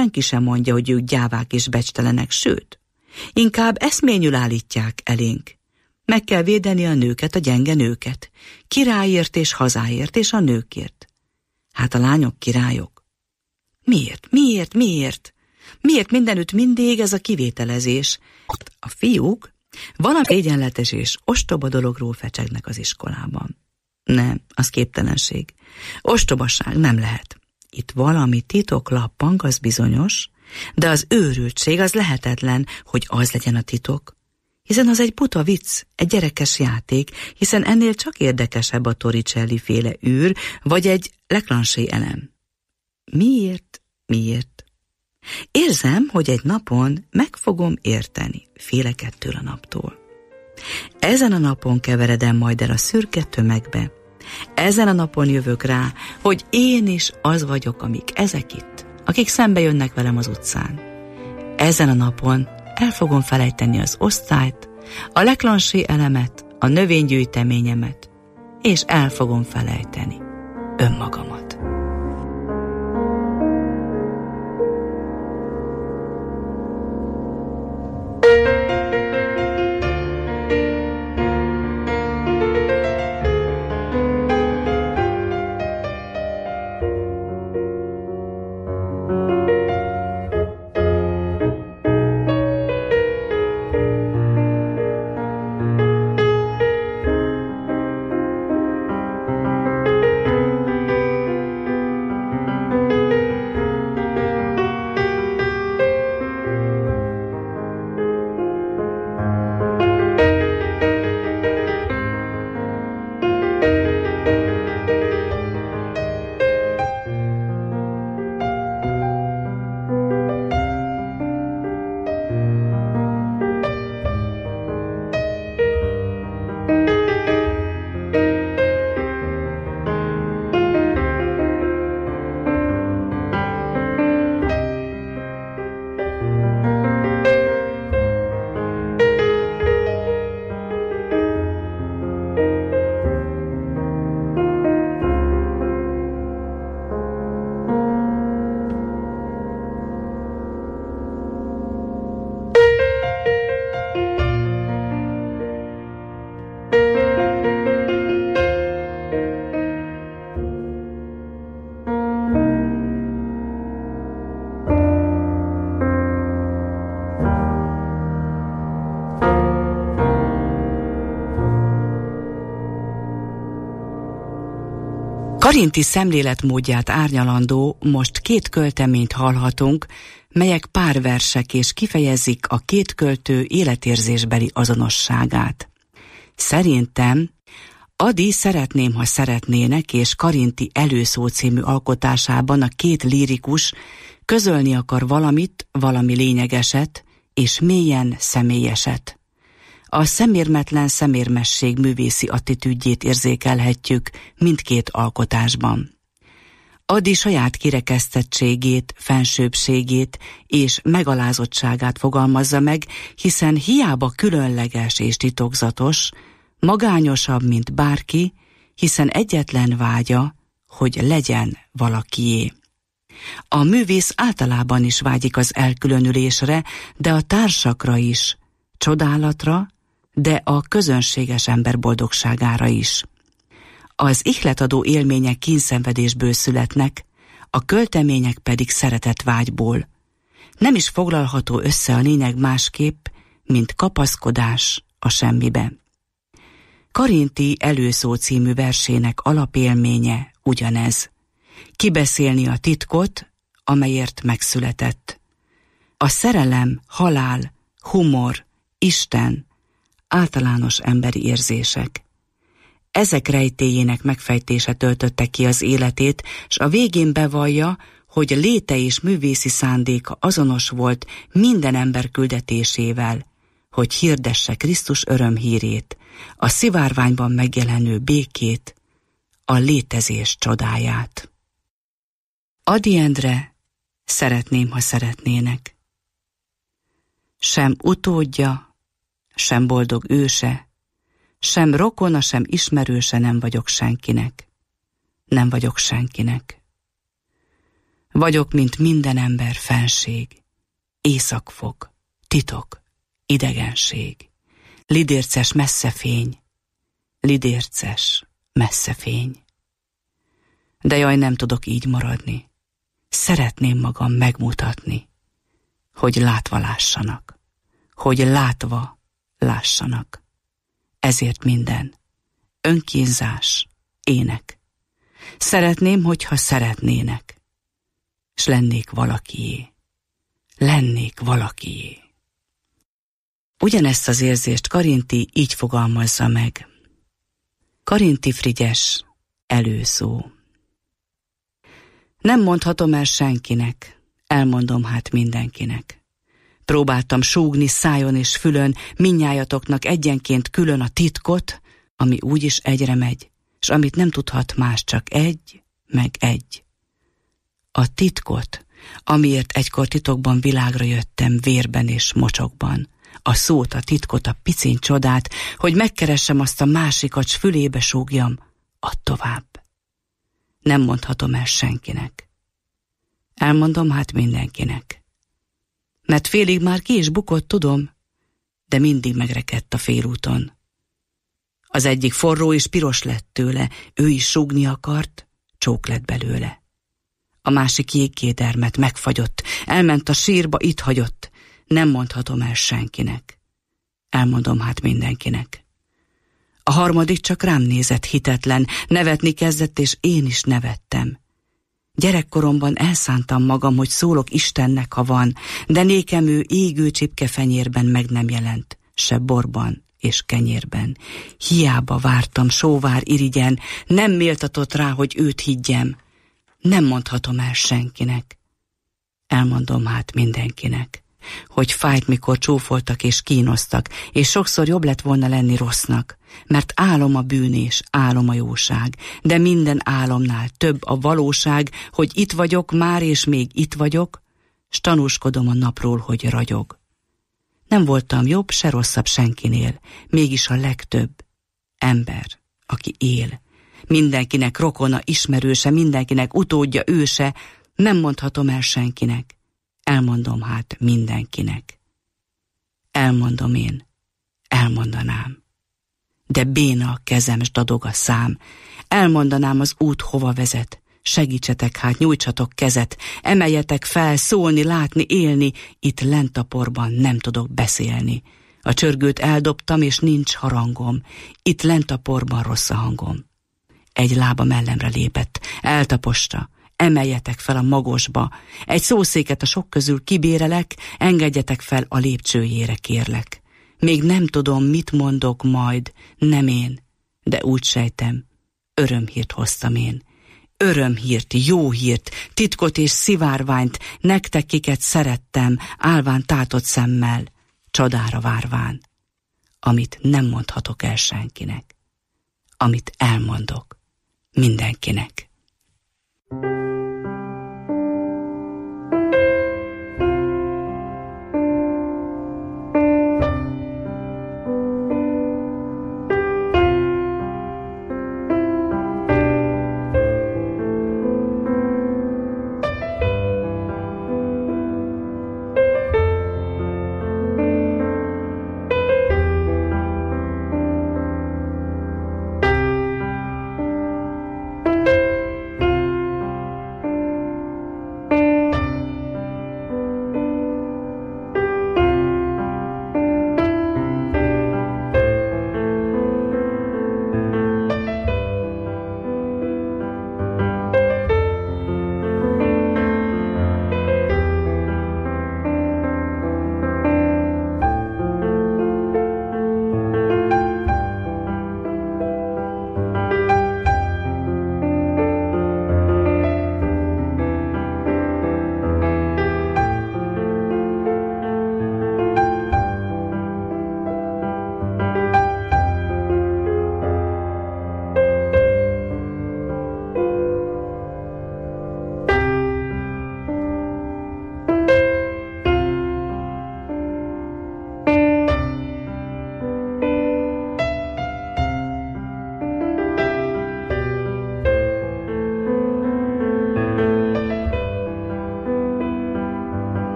senki sem mondja, hogy ők gyávák és becstelenek, sőt, inkább eszményül állítják elénk. Meg kell védeni a nőket, a gyenge nőket, királyért és hazáért és a nőkért. Hát a lányok királyok. Miért? Miért mindenütt mindig ez a kivételezés? A fiúk valami egyenletes és ostoba dologról fecsegnek az iskolában. Nem, az képtelenség. Ostobaság nem lehet. Itt valami titok lappang, az bizonyos, de az őrültség az lehetetlen, hogy az legyen a titok. Hiszen az egy buta vicc, egy gyerekes játék, hiszen ennél csak érdekesebb a Torricelli féle űr, vagy egy Leclanché elem. Miért? Érzem, hogy egy napon meg fogom érteni, félek ettől a naptól. Ezen a napon keveredem majd el a szürke tömegbe. Ezen a napon jövök rá, hogy én is az vagyok, amik ezek itt, akik szembe jönnek velem az utcán. Ezen a napon el fogom felejteni az osztályt, a Leclanché elemet, a növénygyűjteményemet, és el fogom felejteni önmagamat. Karinti szemléletmódját árnyalandó most két költeményt hallhatunk, melyek párversek és kifejezik a két költő életérzésbeli azonosságát. Szerintem Ady Szeretném, ha szeretnének és Karinti Előszó című alkotásában a két lírikus közölni akar valamit, valami lényegeset és mélyen személyeset. A szemérmetlen szemérmesség művészi attitűdjét érzékelhetjük mindkét alkotásban. Ady saját kirekesztettségét, fensőbbségét és megalázottságát fogalmazza meg, hiszen hiába különleges és titokzatos, magányosabb, mint bárki, hiszen egyetlen vágya, hogy legyen valakié. A művész általában is vágyik az elkülönülésre, de a társakra is, csodálatra, de a közönséges ember boldogságára is. Az ihletadó élmények kínszenvedésből születnek, a költemények pedig szeretetvágyból. Nem is foglalható össze a lényeg másképp, mint kapaszkodás a semmibe. Karinti Előszó című versének alapélménye ugyanez. Kibeszélni a titkot, amelyért megszületett. A szerelem, halál, humor, Isten, általános emberi érzések. Ezek rejtélyének megfejtése töltötte ki az életét, s a végén bevallja, hogy léte és művészi szándéka azonos volt minden ember küldetésével, hogy hirdesse Krisztus örömhírét, a szivárványban megjelenő békét, a létezés csodáját. Ady Endre, Szeretném, ha szeretnének. Sem utódja, sem boldog őse, sem rokona, sem ismerőse nem vagyok senkinek. Nem vagyok senkinek. Vagyok, mint minden ember fenség, éjszakfog, titok, idegenség, lidérces messze fény, lidérces messze fény. De jaj, nem tudok így maradni, szeretném magam megmutatni, hogy látva lássanak, hogy látva lássanak. Ezért minden, önkínzás, ének. Szeretném, hogyha szeretnének, s lennék valakié. Lennék valakié. Ugyanezt az érzést Karinthy így fogalmazza meg. Karinthy Frigyes, előszó. Nem mondhatom el senkinek, elmondom hát mindenkinek. Próbáltam súgni szájon és fülön mindnyájatoknak egyenként külön a titkot, ami úgyis egyre megy, s amit nem tudhat más, csak egy, meg egy. A titkot, amiért egykor titokban világra jöttem vérben és mocsokban. A szót, a titkot, a piciny csodát, hogy megkeressem azt a másikat, s fülébe súgjam, add tovább. Nem mondhatom el senkinek. Elmondom hát mindenkinek. Mert félig már ki is bukott, tudom, de mindig megrekedt a félúton. Az egyik forró és piros lett tőle, ő is súgni akart, csók lett belőle. A másik jégkédermet megfagyott, elment a sírba, itt hagyott. Nem mondhatom el senkinek. Elmondom hát mindenkinek. A harmadik csak rám nézett hitetlen, nevetni kezdett, és én is nevettem. Gyerekkoromban elszántam magam, hogy szólok Istennek, ha van, de nékem ő égő csipkefenyérben meg nem jelent, se borban és kenyérben. Hiába vártam sóvár irigyen, nem méltatott rá, hogy őt higgyem. Nem mondhatom el senkinek. Elmondom hát mindenkinek, hogy fájt, mikor csúfoltak és kínoztak, és sokszor jobb lett volna lenni rossznak, mert álom a bűn és álom a jóság, de minden álomnál több a valóság, hogy itt vagyok már, és még itt vagyok, s tanúskodom a napról, hogy ragyog. Nem voltam jobb, se rosszabb senkinél, mégis a legtöbb ember, aki él. Mindenkinek rokona, ismerőse, mindenkinek utódja, őse, nem mondhatom el senkinek. Elmondom hát mindenkinek. Elmondom én, elmondanám. De béna a kezem, s dadog a szám. Elmondanám az út hova vezet. Segítsetek hát, nyújtsatok kezet. Emeljetek fel, szólni, látni, élni. Itt lent a porban nem tudok beszélni. A csörgőt eldobtam, és nincs harangom. Itt lent a porban rossz a hangom. Egy lába mellemre lépett, eltaposta. Emeljetek fel a magosba. Egy szószéket a sok közül kibérelek, engedjetek fel a lépcsőjére, kérlek. Még nem tudom, mit mondok majd, nem én, de úgy sejtem, örömhírt hoztam én. Örömhírt, jó hírt, titkot és szivárványt, nektek, kiket szerettem, állván tátott szemmel, csodára várván. Amit nem mondhatok el senkinek, amit elmondok mindenkinek.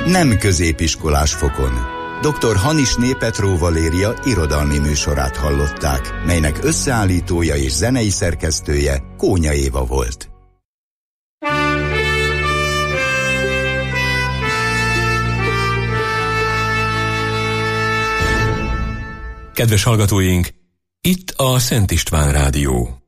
Nem középiskolás fokon. Dr. Hanisné Petró Valéria irodalmi műsorát hallották, melynek összeállítója és zenei szerkesztője Kónya Éva volt. Kedves hallgatóink, itt a Szent István Rádió.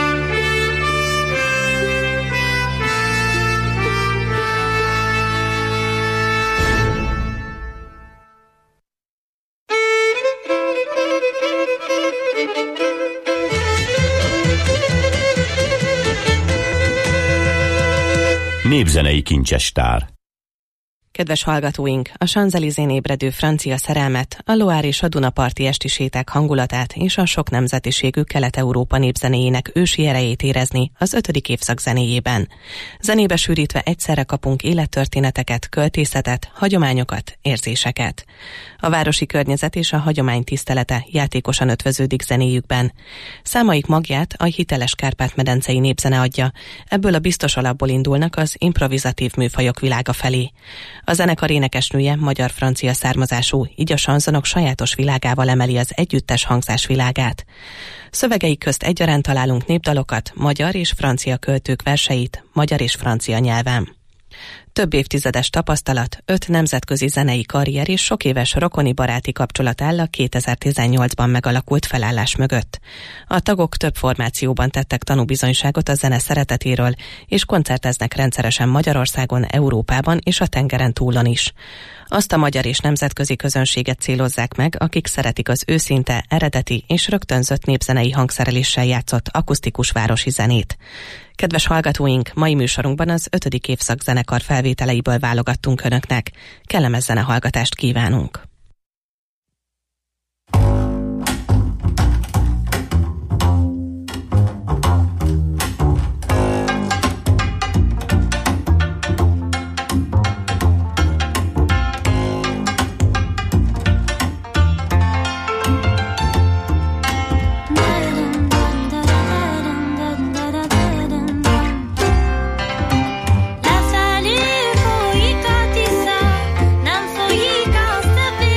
Népzenei kincsestár. Kedves hallgatóink, a Champs-Élysén ébredő francia szerelmet, a Loire és a Dunaparti esti séták hangulatát és a sok nemzetiségű Kelet-Európa népzenéjének ősi erejét érezni az 5. évszak zenéjében. Zenébe sűrítve egyszerre kapunk élettörténeteket, költészetet, hagyományokat, érzéseket. A városi környezet és a hagyomány tisztelete játékosan ötvöződik zenéjükben. Számaik magját a hiteles Kárpát-medencei népzene adja, ebből a biztos alapból indulnak az improvizatív műfajok világa felé. A zenekar énekesnője magyar-francia származású, így a sanzonok sajátos világával emeli az együttes hangzás világát. Szövegeik közt egyaránt találunk népdalokat, magyar és francia költők verseit, magyar és francia nyelven. Több évtizedes tapasztalat, 5 nemzetközi zenei karrier és sok éves rokoni baráti kapcsolat áll a 2018-ban megalakult felállás mögött. A tagok több formációban tettek tanúbizonyságot a zene szeretetéről, és koncerteznek rendszeresen Magyarországon, Európában és a tengeren túlon is. Azt a magyar és nemzetközi közönséget célozzák meg, akik szeretik az őszinte, eredeti és rögtönzött népzenei hangszereléssel játszott akusztikus városi zenét. Kedves hallgatóink, mai műsorunkban az 5. évszak zenekar felvételeiből válogattunk önöknek. Kellemes zenehallgatást kívánunk! La fallu folyik a Tisza, nem folyik a Szabé.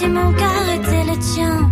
mon cœur était le tien.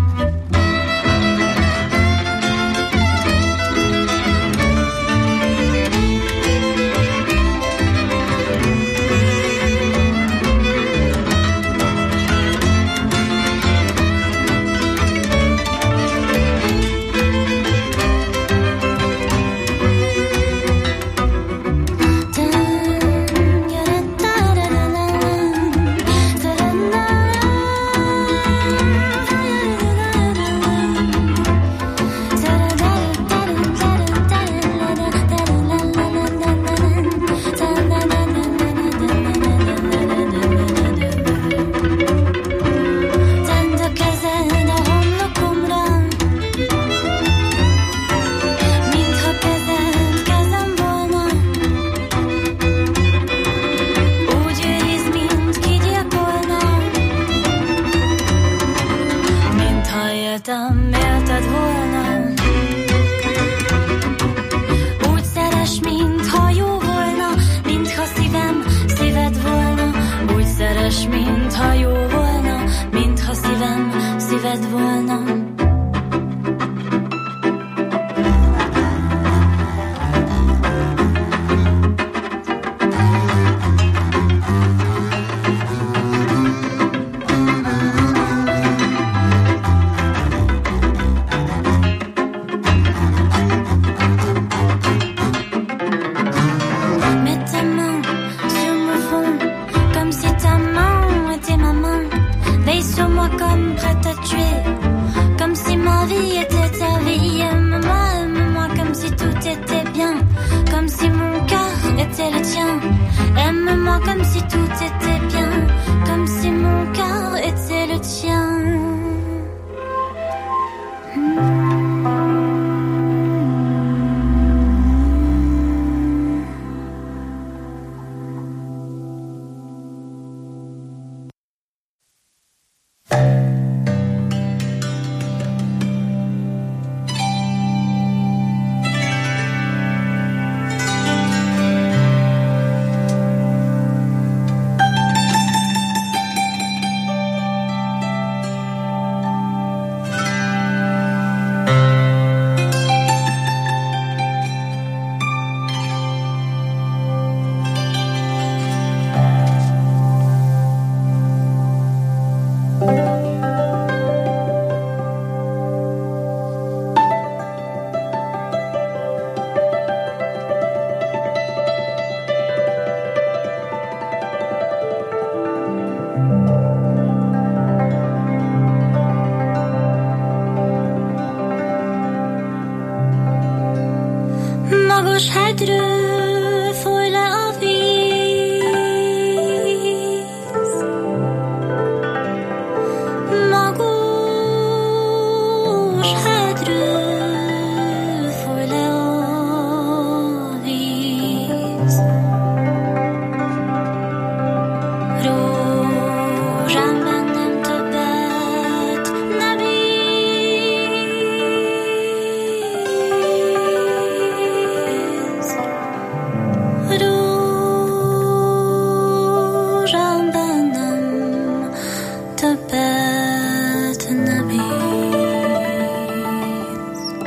Magas hegyről folyj le a víz, magas hegyről folyj le a víz. Rózsám bennem többet ne bíz. Többet ne bíz.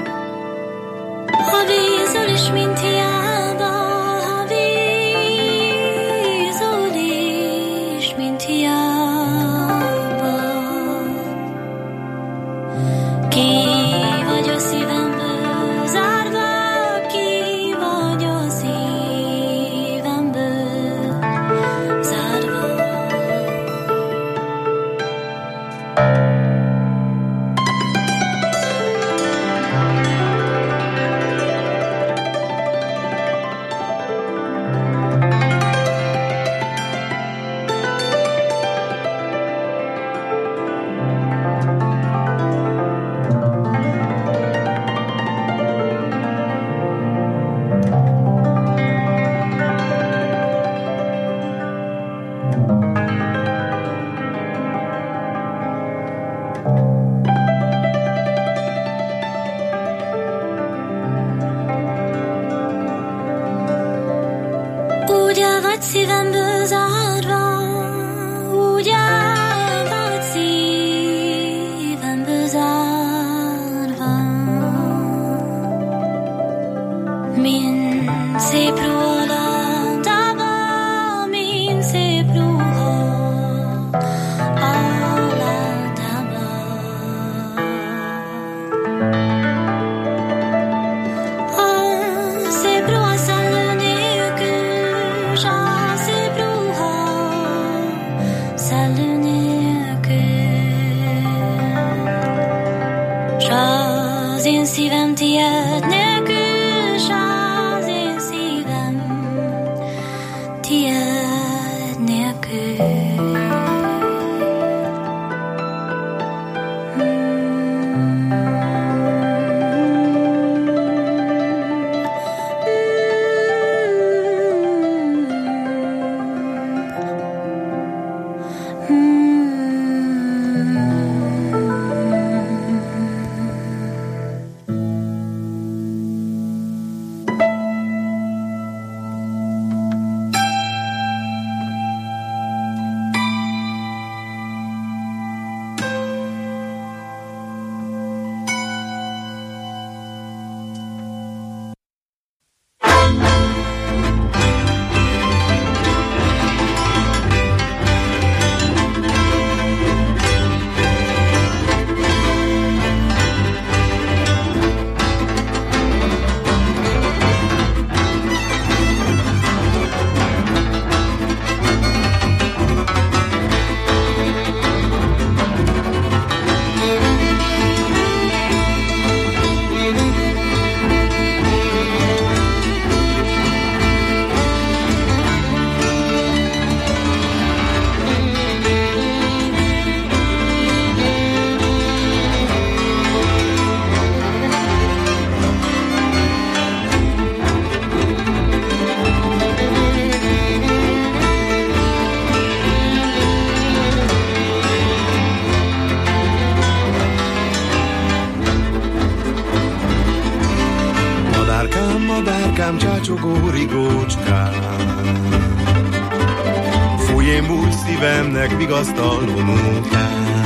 Anyukám csácsogó rigócskám, fúj én bújt szívemnek vigasztaló nótát.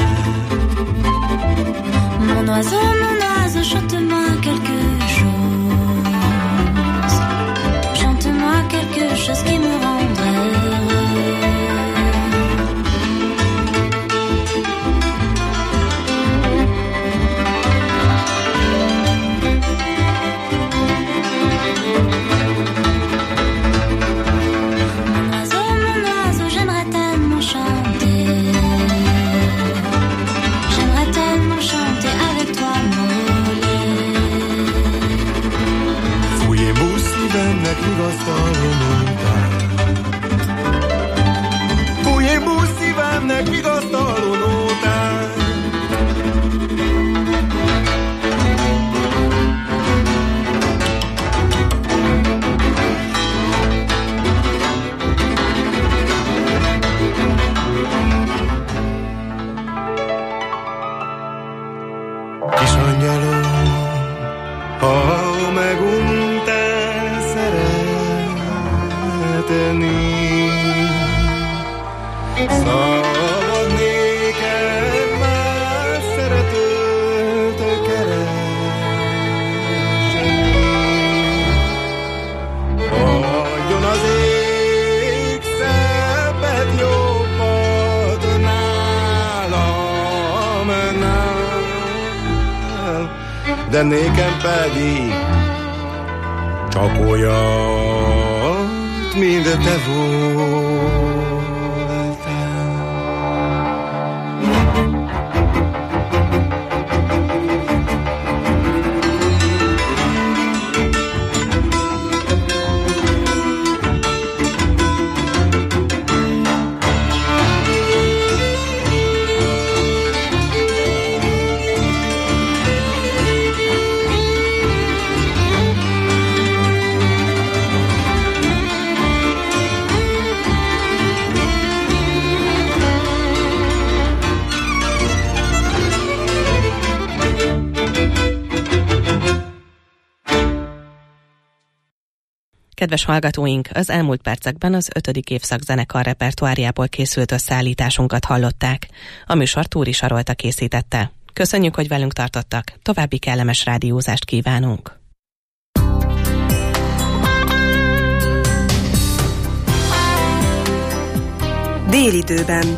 Mon oiseau, chante-moi quelque chose. Chante-moi quelque chose qui me rendrait heureux. Mon oiseau, j'aimerais tellement chanter. J'aimerais tellement chanter avec toi, Szívemnek vigasztaló nótát. Fúj én bújt szívemnek vigasztaló nótát. Kis angyalom, ha meguntál szeretni, szabad néked más szeretőt keresni. Adjon az ég szebbet, jobbat nálam, de nékem pedig csak olyat, mint te voltál. Kedves hallgatóink, az elmúlt percekben az 5. évszak zenekar repertoárjából készült összeállításunkat hallották. A műsor Túri Sarolta készítette. Köszönjük, hogy velünk tartottak. További kellemes rádiózást kívánunk. Délidőben.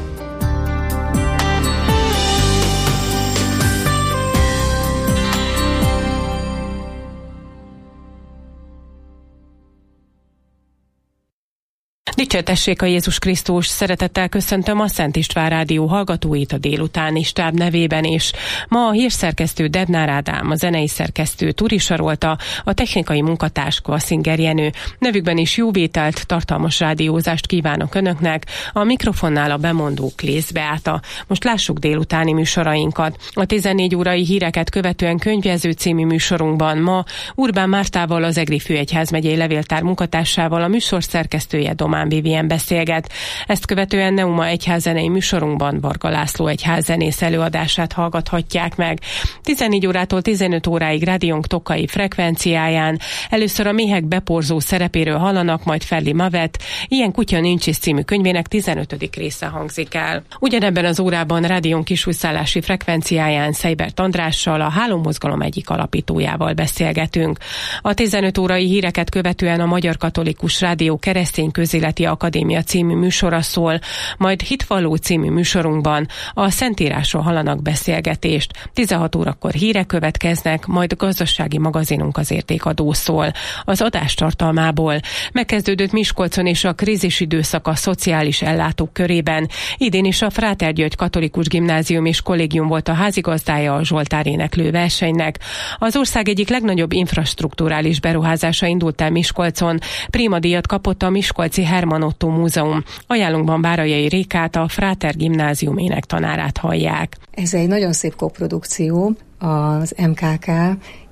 Dicsértessék a Jézus Krisztus, szeretettel köszöntöm a Szent István Rádió hallgatóit a délutáni stáb nevében is. Ma a hírszerkesztő Dednár Ádám, a zenei szerkesztő Túri Sarolta, a technikai munkatárs Kvasszinger Jenő. Nevükben is jó vételt, tartalmas rádiózást kívánok Önöknek, a mikrofonnál a bemondó Klész Beáta. Most lássuk délutáni műsorainkat. A 14 órai híreket követően Könyvjelző című műsorunkban ma Urbán Mártával, az Egri Főegyházmegyei Levéltár munkatársával a műsor szerkesztője Domán Vivien beszélget. Ezt követően Neuma egyházzenei műsorunkban Varga László egyházzenész előadását hallgathatják meg. 14 órától 15 óráig rádiónk tokai frekvenciáján először a méhek beporzó szerepéről hallanak, majd Ferli Mavet, Ilyen kutya nincs is című könyvének 15. része hangzik el. Ugyanebben az órában rádiónk kisújszállási frekvenciáján Szejbert Andrással, a Hálómozgalom egyik alapítójával beszélgetünk. A 15 órai híreket követően a Magyar Katolikus Rádió Keresztény Közéleti Akadémia című műsora szól, majd Hitvalló című műsorunkban a Szentírásról hallanak beszélgetést. 16 órakor hírek következnek, majd gazdasági magazinunk az Értékadó szól. Az adás tartalmából megkezdődött Miskolcon és a krízis időszak a szociális ellátók körében. Idén is a Fráter György Katolikus Gimnázium és Kollégium volt a házigazdája a Zsoltár éneklő versenynek. Az ország egyik legnagyobb infrastrukturális beruházása indult el Miskolcon. Prímadíjat kapott a Miskolci Herman Otto Múzeum. Ajánlunkban Bárajai Rékát, a Fráter Gimnázium énektanárát hallják. Ez egy nagyon szép koprodukció, az MKK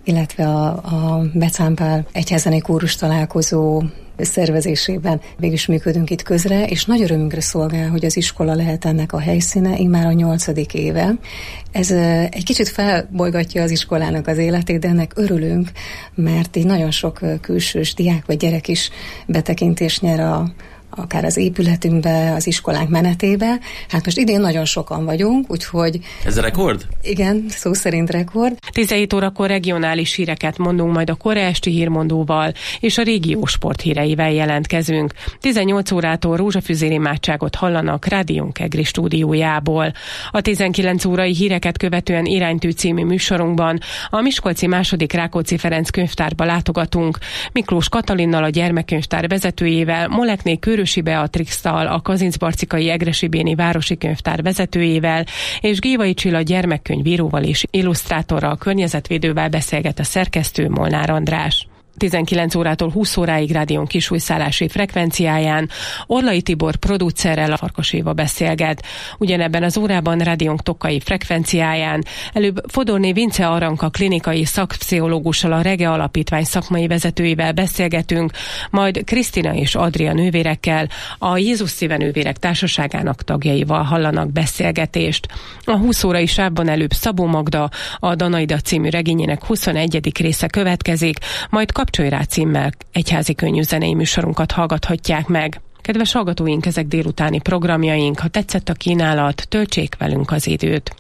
illetve a Becánpál egyházzenei kórus találkozó szervezésében végülis működünk itt közre, és nagy örömünkre szolgál, hogy az iskola lehet ennek a helyszíne, immár a 8. éve. Ez egy kicsit felbolygatja az iskolának az életét, de ennek örülünk, mert így nagyon sok külsős diák vagy gyerek is betekintést nyer akár az épületünkbe, az iskolánk menetébe. Hát most idén nagyon sokan vagyunk, úgyhogy... Ez a rekord? Igen, szó szerint rekord. 17 órakor regionális híreket mondunk, majd a Korea esti hírmondóval és a régió sporthíreivel jelentkezünk. 18 órától rózsafüzér imádságot hallanak Rádiónk EGRI stúdiójából. A 19 órai híreket követően Iránytű című műsorunkban a Miskolci II. Rákóczi Ferenc könyvtárba látogatunk. Miklós Katalinnal, a gyermekkönyvtár vezetőjével, Molekné Körösi Beatrixtal, a Kazincbarcikai Egresibéni Városi Könyvtár vezetőjével, és Gévai Csilla gyermekkönyvíróval és illusztrátorral, környezetvédővel beszélget a szerkesztő, Molnár András. 19 órától 20 óráig Rádión kisújszállási frekvenciáján Orlai Tibor producerrel, a Farkas Éva beszélget. Ugyanebben az órában Rádiónk Tokai frekvenciáján előbb Fodorné Vince Aranka klinikai szakpszichológussal, a Rege Alapítvány szakmai vezetőivel beszélgetünk, majd Krisztina és Adria nővérekkel, a Jézus Szíve Nővérek Társaságának tagjaival hallanak beszélgetést. A 20 órai sávban előbb Szabó Magda, a Danaida című regényének 21. része következik, majd Kapcsolj rá címmel egyházi könnyű zenei műsorunkat hallgathatják meg. Kedves hallgatóink, ezek délutáni programjaink. Ha tetszett a kínálat, töltsék velünk az időt.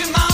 your mind.